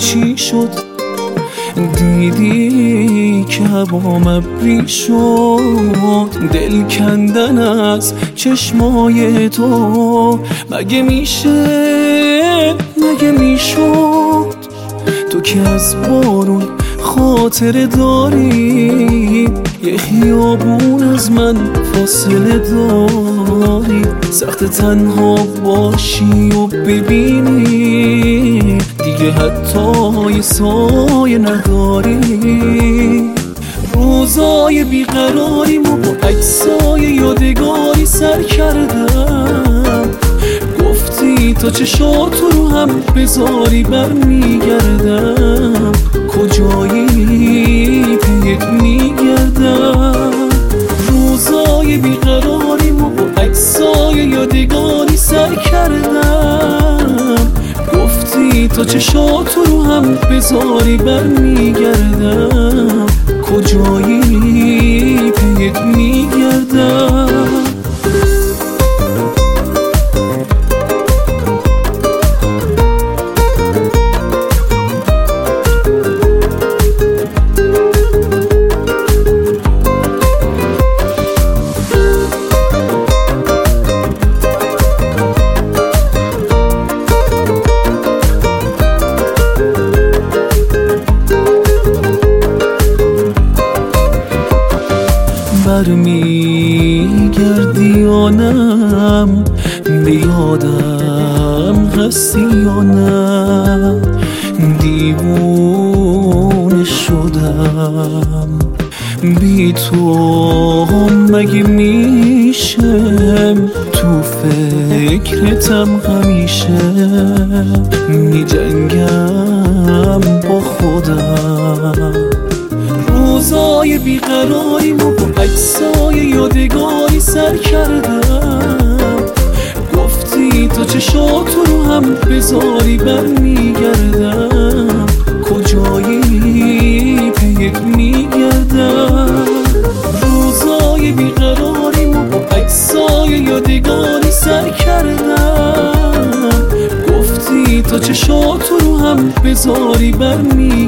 چی شد؟ دیدی که هوام ابری شد، دل کندن از چشمای تو. مگه میشه، مگه میشد؟ تو که از بارون خاطره داری، یه خیابون از من فاصله داری. سخت تنها باشی و ببینی دیگه حتی یه سایه نداری. روزای بیقراریمو با عکسای یادگاری سر کردم. گفتی تا چشاتو رو هم بذاری برمیگردم. کجایی پیت میگردم؟ روزای بیقراریمو با عکسای یادگاری سر کردم. گفتی تا چشاتو رو هم بذاری برمیگردم. کجایی پیت میگردم؟ برمیگردی یا نم، بیادم هستی یا نه؟ دیوونه شدم بی تو، مگه میشم تو فکرتم همیشه؟ میجنگم با خودم. روزای بیقراریمو با عکسای یادگاری سر کردم. گفتی تا چشاتو رو هم بذاری برمیگردم. کجایی پیت میگردم؟ روزای بیقراریمو با عکسای یادگاری سر کردم. گفتی تا چشاتو رو هم بذاری برمیگردم.